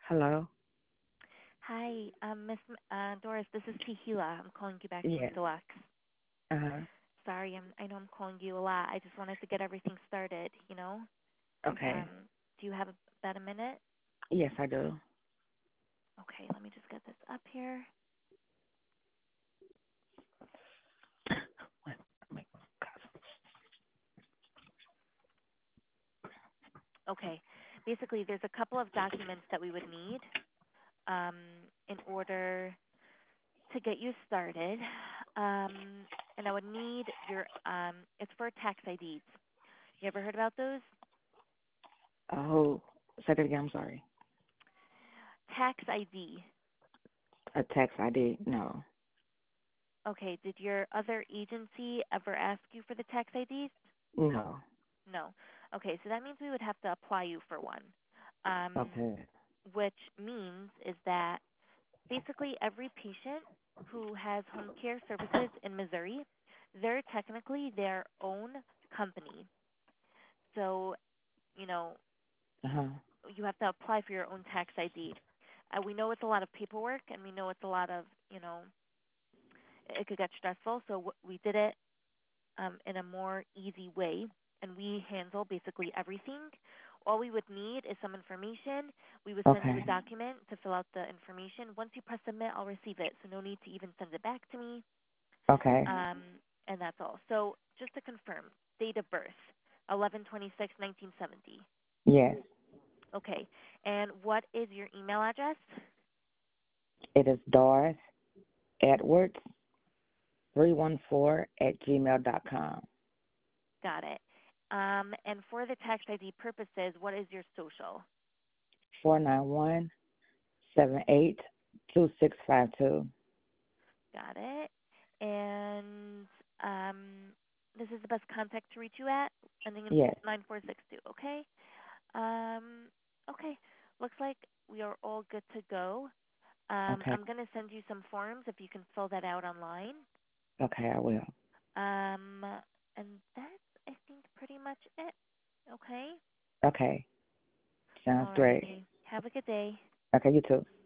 Hello? Hi, Doris. This is Tehila. I'm calling you back from Yes. Deluxe. Uh-huh. Sorry, I know I'm calling you a lot. I just wanted to get everything started. Okay. Do you have about a minute? Yes, I do. Okay, let me just get this up here. Okay, basically, there's a couple of documents that we would need um, in order to get you started. And I would need it's for tax IDs. You ever heard about those? Oh, say that again, I'm sorry. Tax ID. A text ID? No. Okay, did your other agency ever ask you for the tax IDs? No. No. Okay, so that means we would have to apply you for one. Um, Okay. which means is that basically every patient who has home care services in Missouri, they're technically their own company. So, you know, Uh-huh. you have to apply for your own tax ID. We know it's a lot of paperwork and we know it's a lot of, it could get stressful. So we did it in a more easy way, and we handle basically everything. All we would need is some information. We would send you a Okay. document to fill out the information. Once you press submit, I'll receive it, so no need to even send it back to me. Okay. Um, and that's all. So just to confirm, date of birth, 11/26/1970. Yes. Okay. And what is your email address? It is Doris Edwards 314 at gmail.com. Got it. And for the tax ID purposes, what is your social? 491-782652. Got it. And um, this is the best contact to reach you at, ending in Yes. 9462. Okay. Um, okay. Looks like we are all good to go. Okay. I'm gonna send you some forms if you can fill that out online. Okay, I will. Um, and that's I think pretty much it. Okay. Okay. Sounds great. Alrighty. Have a good day. Okay, you too.